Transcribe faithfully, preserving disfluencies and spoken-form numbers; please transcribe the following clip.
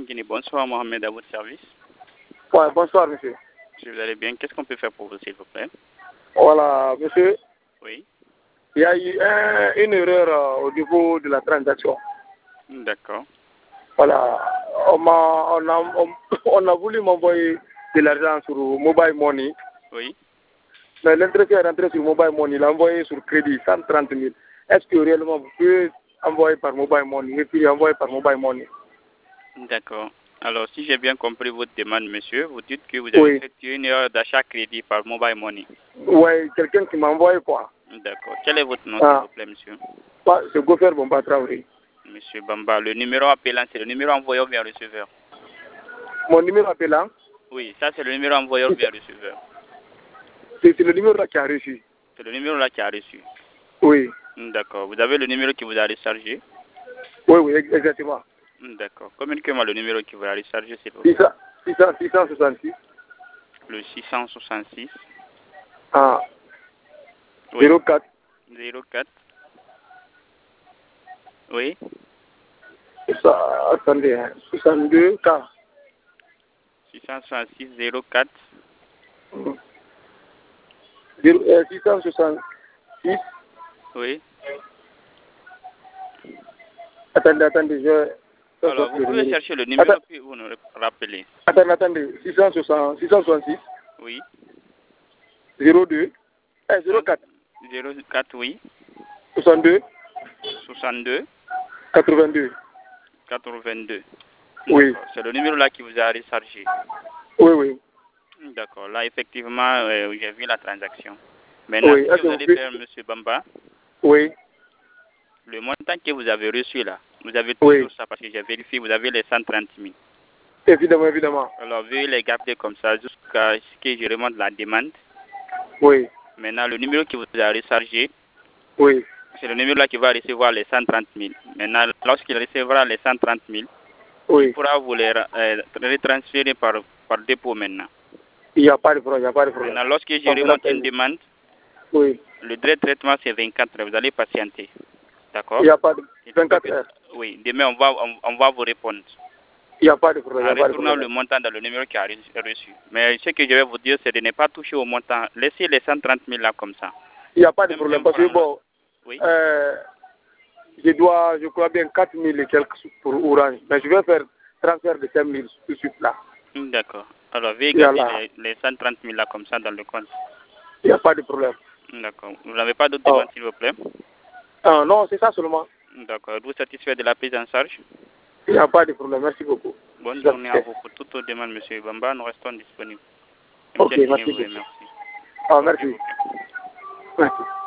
Guinée. Bonsoir, Mohamed, à votre service. Ouais, bonsoir, monsieur. Si vous allez bien, qu'est-ce qu'on peut faire pour vous, s'il vous plaît? Voilà, monsieur. Oui. Il y a eu un, une erreur euh, au niveau de la transaction. D'accord. Voilà, on, m'a, on, a, on, on a voulu m'envoyer de l'argent sur Mobile Money. Oui. Mais l'intéressé est rentré sur Mobile Money, il a envoyé sur crédit cent trente mille. Est-ce que réellement vous pouvez envoyer par Mobile Money et puis envoyer par Mobile Money? D'accord. Alors, si j'ai bien compris votre demande, monsieur, vous dites que vous avez Oui. effectué une erreur d'achat crédit par Mobile Money. Oui, quelqu'un qui m'a envoyé quoi? D'accord. Quel est votre nom, Ah. s'il vous plaît, monsieur? C'est Gofer Bomba Traoré. Monsieur Bamba, le numéro appelant, c'est le numéro envoyé ou bien receveur? Mon numéro appelant? Oui, ça c'est le numéro envoyé ou bien receveur? C'est le numéro là qui a reçu. C'est le numéro là qui a reçu. Oui. D'accord. Vous avez le numéro qui vous a rechargé? Oui, oui, exactement. D'accord. Communiquez-moi le numéro qui vous a rechargé, s'il vous plaît. six cent soixante-six. Le six cent soixante-six. Ah. Oui. zéro quatre. zéro quatre. Oui. Ça, attendez, hein. soixante-deux K. six cent soixante-six zéro quatre. six cent soixante-six. Oui. Attendez, attendez, je... Alors, vous pouvez chercher le numéro Attends. puis vous nous rappelez. Attendez, attendez, six cent soixante-six. Oui. zéro deux. Eh, zéro quatre. zéro quatre, oui. soixante-deux. soixante-deux. quatre-vingt-deux. quatre-vingt-deux. Oui. C'est le numéro là qui vous a rechargé. Oui, oui. D'accord. Là, effectivement, euh, j'ai vu la transaction. Maintenant, Oui. ce que vous allez faire, M. Bamba, oui. le montant que vous avez reçu là, vous avez toujours oui. ça parce que j'ai vérifié, vous avez les cent trente mille. Évidemment, évidemment. Alors, veuillez les garder comme ça jusqu'à ce que je remonte la demande. Oui. Maintenant, le numéro qui vous a rechargé, oui. c'est le numéro là qui va recevoir les cent trente mille. Maintenant, lorsqu'il recevra les cent trente mille, oui. il pourra vous les euh, retransférer par, par dépôt maintenant. Il n'y a pas de problème, il n'y a pas de problème. Maintenant, lorsque je remonte une demande, oui. le délai de traitement c'est vingt-quatre heures. Vous allez patienter. D'accord? Il n'y a pas de vingt-quatre heures. Oui, demain on va, on, on va vous répondre. Il n'y a pas de problème. En retournant le montant dans le numéro qui a reçu. Mais ce que je vais vous dire, c'est de ne pas toucher au montant. Laissez les cent trente mille là comme ça. Il n'y a pas de problème parce que bon, oui. euh, je dois, je crois bien quatre mille et quelques pour Orange. Mais je vais faire transfert de cinq mille tout de suite là. D'accord. Alors, veuillez garder les, les cent trente mille là comme ça dans le compte. Il n'y a pas de problème. D'accord. Vous n'avez pas d'autres demandes, s'il vous plaît? Ah, non, c'est ça seulement. D'accord. Êtes-vous satisfait de la prise en charge? Il n'y a pas de problème. Merci beaucoup. Bonne journée à vous. Pour toutes vos demandes, M. Bamba, nous restons disponibles. Ok, merci. Merci. Ah, merci. Merci.